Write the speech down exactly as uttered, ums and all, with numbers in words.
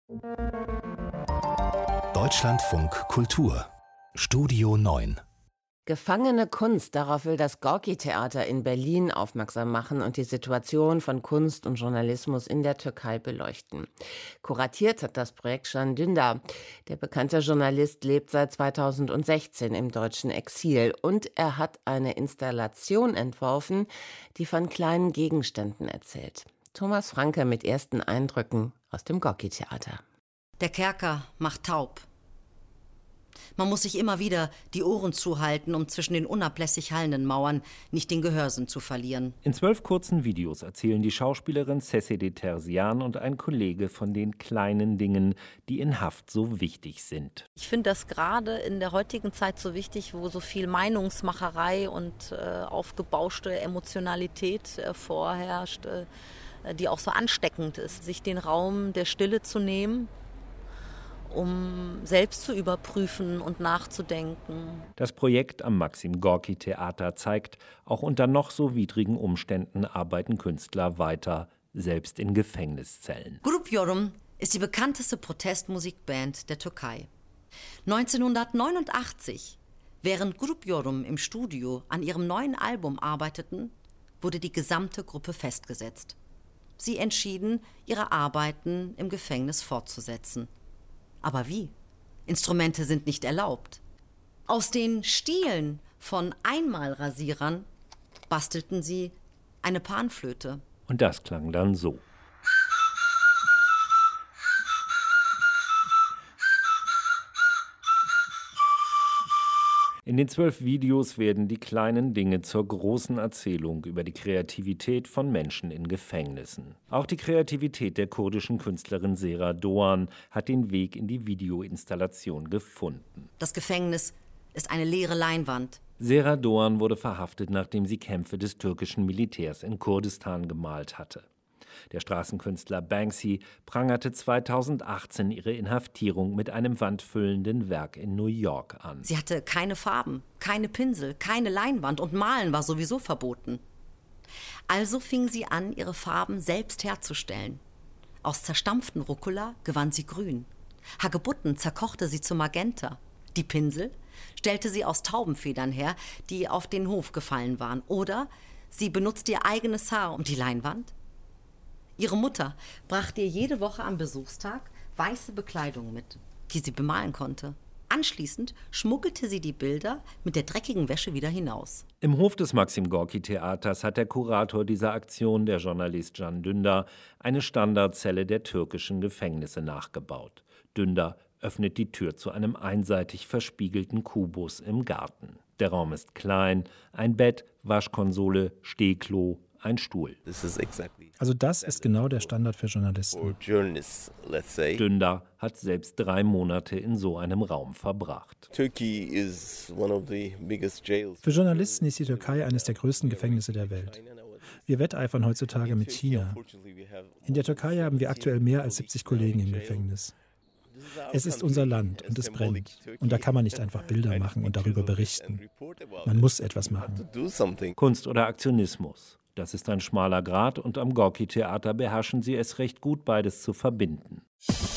Deutschlandfunk Kultur Studio neun. Gefangene Kunst, darauf will das Gorki-Theater in Berlin aufmerksam machen und die Situation von Kunst und Journalismus in der Türkei beleuchten. Kuratiert hat das Projekt Can Dündar. Der bekannte Journalist lebt seit zweitausendsechzehn im deutschen Exil und er hat eine Installation entworfen, die von kleinen Gegenständen erzählt. Thomas Franke mit ersten Eindrücken aus dem Gorki-Theater. Der Kerker macht taub. Man muss sich immer wieder die Ohren zuhalten, um zwischen den unablässig hallenden Mauern nicht den Gehörsinn zu verlieren. In zwölf kurzen Videos erzählen die Schauspielerin Sesede Terzian und ein Kollege von den kleinen Dingen, die in Haft so wichtig sind. Ich finde das gerade in der heutigen Zeit so wichtig, wo so viel Meinungsmacherei und äh, aufgebauschte Emotionalität äh, vorherrscht, äh, die auch so ansteckend ist, sich den Raum der Stille zu nehmen, um selbst zu überprüfen und nachzudenken. Das Projekt am Maxim Gorki Theater zeigt, auch unter noch so widrigen Umständen arbeiten Künstler weiter, selbst in Gefängniszellen. Grup Yorum ist die bekannteste Protestmusikband der Türkei. neunzehnhundertneunundachtzig, während Grup Yorum im Studio an ihrem neuen Album arbeiteten, wurde die gesamte Gruppe festgesetzt. Sie entschieden, ihre Arbeiten im Gefängnis fortzusetzen. Aber wie? Instrumente sind nicht erlaubt. Aus den Stielen von Einmalrasierern bastelten sie eine Panflöte. Und das klang dann so. In den zwölf Videos werden die kleinen Dinge zur großen Erzählung über die Kreativität von Menschen in Gefängnissen. Auch die Kreativität der kurdischen Künstlerin Sera Doğan hat den Weg in die Videoinstallation gefunden. Das Gefängnis ist eine leere Leinwand. Sera Doğan wurde verhaftet, nachdem sie Kämpfe des türkischen Militärs in Kurdistan gemalt hatte. Der Straßenkünstler Banksy prangerte zweitausendachtzehn ihre Inhaftierung mit einem wandfüllenden Werk in New York an. Sie hatte keine Farben, keine Pinsel, keine Leinwand und Malen war sowieso verboten. Also fing sie an, ihre Farben selbst herzustellen. Aus zerstampften Rucola gewann sie grün. Hagebutten zerkochte sie zu Magenta. Die Pinsel stellte sie aus Taubenfedern her, die auf den Hof gefallen waren. Oder sie benutzte ihr eigenes Haar. Und die Leinwand? Ihre Mutter brachte ihr jede Woche am Besuchstag weiße Bekleidung mit, die sie bemalen konnte. Anschließend schmuggelte sie die Bilder mit der dreckigen Wäsche wieder hinaus. Im Hof des Maxim Gorki Theaters hat der Kurator dieser Aktion, der Journalist Can Dündar, eine Standardzelle der türkischen Gefängnisse nachgebaut. Dündar öffnet die Tür zu einem einseitig verspiegelten Kubus im Garten. Der Raum ist klein, ein Bett, Waschkonsole, Stehklo, ein Stuhl. Also das ist genau der Standard für Journalisten. Dündar hat selbst drei Monate in so einem Raum verbracht. Für Journalisten ist die Türkei eines der größten Gefängnisse der Welt. Wir wetteifern heutzutage mit China. In der Türkei haben wir aktuell mehr als siebzig Kollegen im Gefängnis. Es ist unser Land und es brennt. Und da kann man nicht einfach Bilder machen und darüber berichten. Man muss etwas machen. Kunst oder Aktionismus. Das ist ein schmaler Grat und am Gorki Theater beherrschen sie es recht gut, beides zu verbinden.